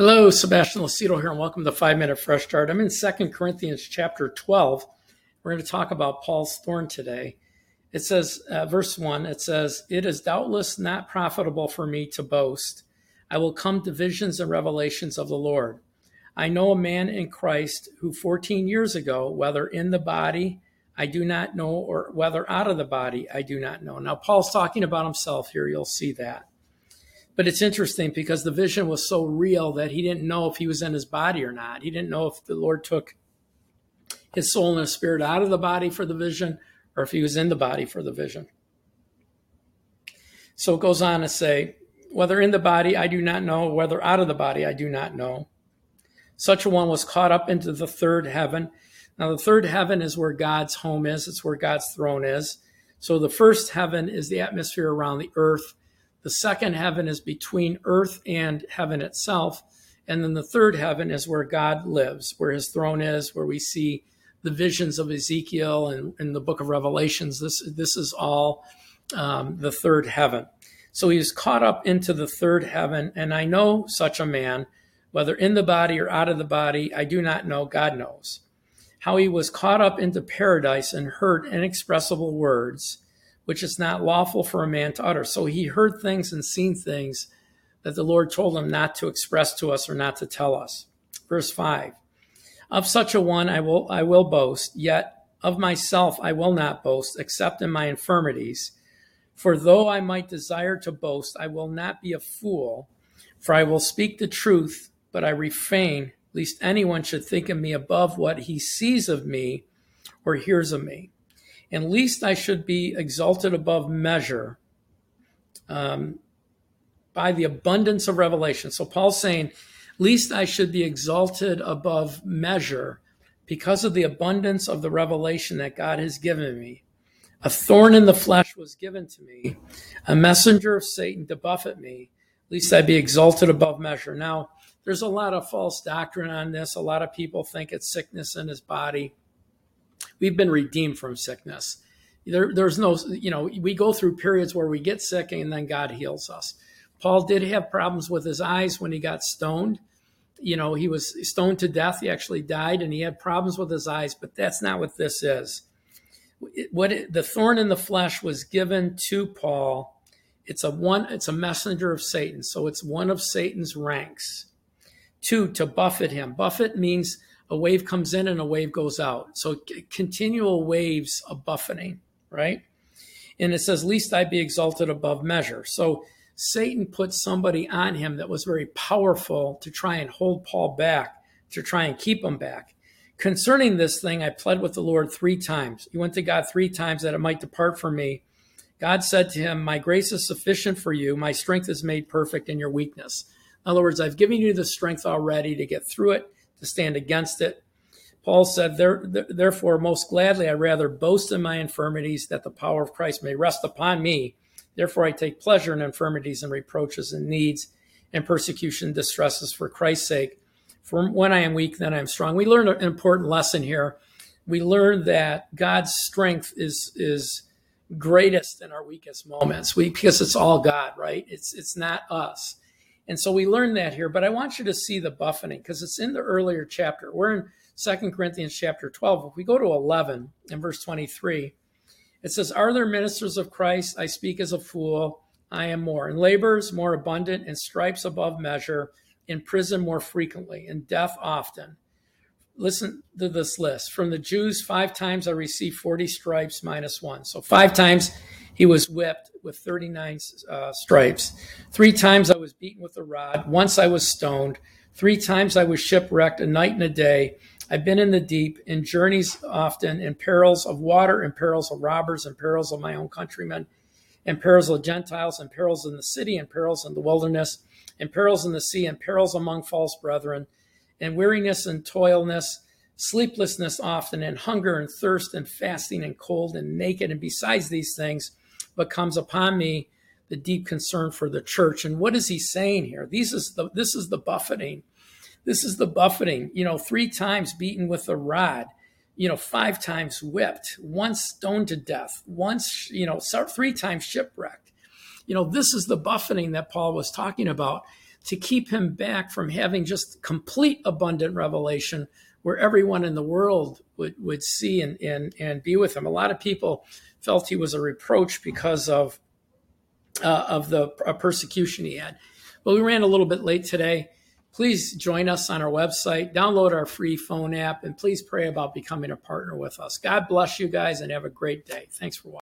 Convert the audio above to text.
Hello, Sebastian Lucido here, and welcome to 5 Minute Fresh Start. I'm in 2 Corinthians chapter 12. We're going to talk about Paul's thorn today. It says, verse 1, it says, "It is doubtless not profitable for me to boast. I will come to visions and revelations of the Lord. I know a man in Christ who 14 years ago, whether in the body, I do not know, or whether out of the body, I do not know." Now, Paul's talking about himself here. You'll see that. But it's interesting because the vision was so real that he didn't know if he was in his body or not. He didn't know if the Lord took his soul and his spirit out of the body for the vision or if he was in the body for the vision. So it goes on to say, "Whether in the body, I do not know, whether out of the body, I do not know. Such a one was caught up into the third heaven." Now, the third heaven is where God's home is. It's where God's throne is. So the first heaven is the atmosphere around the earth. The second heaven is between earth and heaven itself. And then the third heaven is where God lives, where his throne is, where we see the visions of Ezekiel and in the book of Revelations. This is all the third heaven. So he is caught up into the third heaven. And I know such a man, whether in the body or out of the body, I do not know, God knows. How he was caught up into paradise and heard inexpressible words, which is not lawful for a man to utter. So he heard things and seen things that the Lord told him not to express to us or not to tell us. Verse 5, "Of such a one I will boast, yet of myself I will not boast, except in my infirmities. For though I might desire to boast, I will not be a fool, for I will speak the truth, but I refrain, lest anyone should think of me above what he sees of me or hears of me. And least I should be exalted above measure by the abundance of revelation." So Paul's saying, least I should be exalted above measure because of the abundance of the revelation that God has given me. "A thorn in the flesh was given to me, a messenger of Satan to buffet me, least I be exalted above measure." Now, there's a lot of false doctrine on this. A lot of people think it's sickness in his body. We've been redeemed from sickness. There's no, we go through periods where we get sick and then God heals us. Paul did have problems with his eyes when he got stoned. He was stoned to death. He actually died and he had problems with his eyes, but that's not what this is. The thorn in the flesh was given to Paul. It's a messenger of Satan. So it's one of Satan's ranks. 2, to buffet him. Buffet means a wave comes in and a wave goes out. So continual waves of buffeting, right? And it says, "Least I be exalted above measure." So Satan put somebody on him that was very powerful to try and hold Paul back, to try and keep him back. "Concerning this thing, I pled with the Lord 3 times. He went to God 3 times that it might depart from me. God said to him, 'My grace is sufficient for you. My strength is made perfect in your weakness.'" In other words, I've given you the strength already to get through it, to stand against it. Paul said, "Therefore, most gladly, I rather boast in my infirmities, that the power of Christ may rest upon me. Therefore, I take pleasure in infirmities and reproaches and needs and persecution and distresses for Christ's sake. For when I am weak, then I am strong." We learned an important lesson here. We learned that God's strength is greatest in our weakest moments, because it's all God, right? It's not us. And so we learned that here, but I want you to see the buffeting because it's in the earlier chapter. We're in 2 Corinthians chapter 12. If we go to 11 and verse 23, it says, "Are there ministers of Christ? I speak as a fool. I am more. In labors more abundant, in stripes above measure, in prison more frequently, in death often." Listen to this list. "From the Jews, 5 times I received 40 stripes minus 1. So 5 times he was whipped with 39 stripes. 3 times I was beaten with a rod. Once I was stoned. 3 times I was shipwrecked, a night and a day. I've been in the deep, in journeys often, in perils of water, in perils of robbers, in perils of my own countrymen, in perils of Gentiles, in perils in the city, in perils in the wilderness, in perils in the sea, in perils among false brethren, in weariness and toilness, sleeplessness often, and hunger and thirst and fasting and cold and naked. And besides these things, but comes upon me the deep concern for the church." And what is he saying here? This is the buffeting. This is the buffeting. 3 times beaten with a rod. 5 times whipped. Once stoned to death. Once, 3 times shipwrecked. This is the buffeting that Paul was talking about. to keep him back from having just complete abundant revelation where everyone in the world would see and be with him. A lot of people felt he was a reproach because of the persecution he had. But we ran a little bit late today. Please join us on our website, download our free phone app, and please pray about becoming a partner with us. God bless you guys and have a great day. Thanks for watching.